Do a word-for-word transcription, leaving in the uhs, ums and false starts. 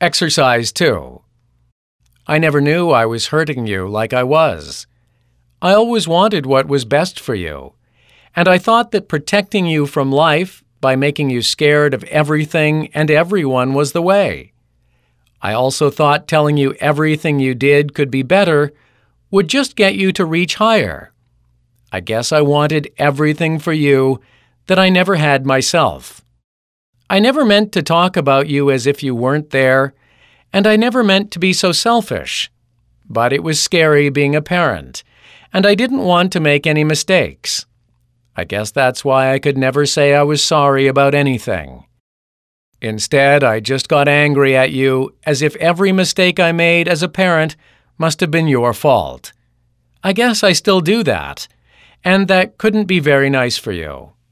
Exercise two. I never knew I was hurting you like I was. I always wanted what was best for you, and I thought that protecting you from life by making you scared of everything and everyone was the way. I also thought telling you everything you did could be better would just get you to reach higher. I guess I wanted everything for you that I never had myself. I never meant to talk about you as if you weren't there, and I never meant to be so selfish. But it was scary being a parent, and I didn't want to make any mistakes. I guess that's why I could never say I was sorry about anything. Instead, I just got angry at you as if every mistake I made as a parent must have been your fault. I guess I still do that, and that couldn't be very nice for you.